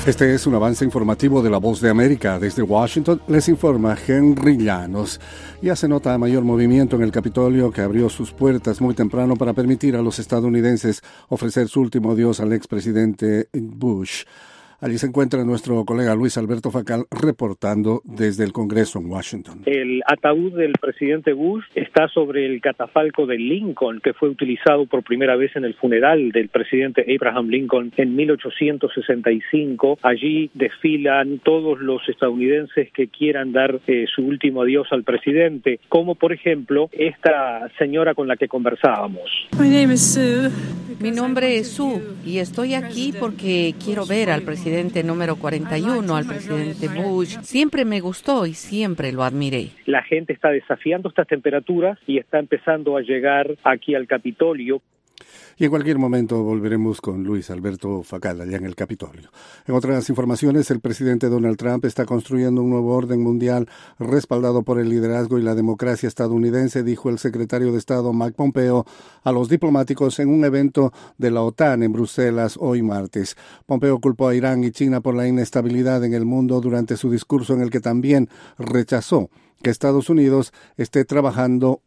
Este es un avance informativo de La Voz de América. Desde Washington les informa Henry Llanos. Ya se nota mayor movimiento en el Capitolio, que abrió sus puertas muy temprano para permitir a los estadounidenses ofrecer su último adiós al expresidente Bush. Allí se encuentra nuestro colega Luis Alberto Facal reportando desde el Congreso en Washington. El ataúd del presidente Bush está sobre el catafalco de Lincoln, que fue utilizado por primera vez en el funeral del presidente Abraham Lincoln en 1865. Allí desfilan todos los estadounidenses que quieran dar su último adiós al presidente, como por ejemplo esta señora con la que conversábamos. Mi nombre es Sue y estoy aquí porque quiero ver al presidente número 41, al presidente Bush. Siempre me gustó y siempre lo admiré. La gente está desafiando estas temperaturas y está empezando a llegar aquí al Capitolio. Y en cualquier momento volveremos con Luis Alberto Facal allá en el Capitolio. En otras informaciones, el presidente Donald Trump está construyendo un nuevo orden mundial respaldado por el liderazgo y la democracia estadounidense, dijo el secretario de Estado Mike Pompeo a los diplomáticos en un evento de la OTAN en Bruselas hoy martes. Pompeo culpó a Irán y China por la inestabilidad en el mundo durante su discurso, en el que también rechazó que Estados Unidos esté trabajando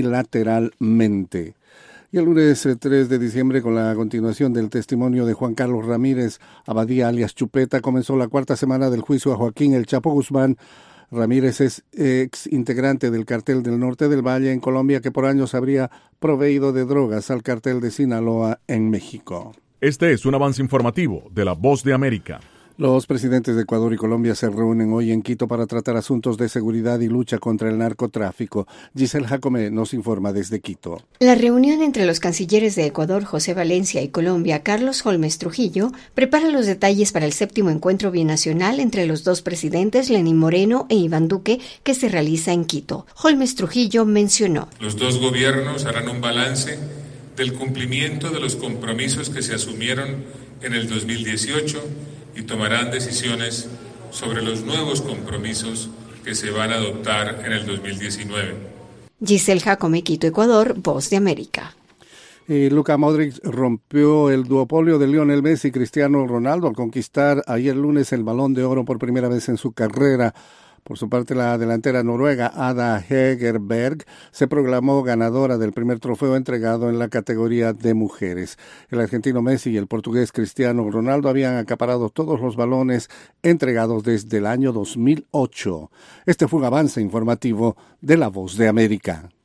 unilateralmente. Y el lunes 3 de diciembre, con la continuación del testimonio de Juan Carlos Ramírez Abadía, alias Chupeta, comenzó la cuarta semana del juicio a Joaquín El Chapo Guzmán. Ramírez es ex integrante del Cartel del Norte del Valle en Colombia, que por años habría proveído de drogas al Cartel de Sinaloa en México. Este es un avance informativo de La Voz de América. Los presidentes de Ecuador y Colombia se reúnen hoy en Quito para tratar asuntos de seguridad y lucha contra el narcotráfico. Giselle Jacome nos informa desde Quito. La reunión entre los cancilleres de Ecuador, José Valencia, y Colombia, Carlos Holmes Trujillo, prepara los detalles para el 7º encuentro binacional entre los dos presidentes, Lenín Moreno e Iván Duque, que se realiza en Quito. Holmes Trujillo mencionó: los dos gobiernos harán un balance del cumplimiento de los compromisos que se asumieron en el 2018 y tomarán decisiones sobre los nuevos compromisos que se van a adoptar en el 2019. Giselle Jacome, Quito, Ecuador, Voz de América. Luka Modric rompió el duopolio de Lionel Messi y Cristiano Ronaldo al conquistar ayer lunes el Balón de Oro por primera vez en su carrera. Por su parte, la delantera noruega Ada Hegerberg se proclamó ganadora del primer trofeo entregado en la categoría de mujeres. El argentino Messi y el portugués Cristiano Ronaldo habían acaparado todos los balones entregados desde el año 2008. Este fue un avance informativo de La Voz de América.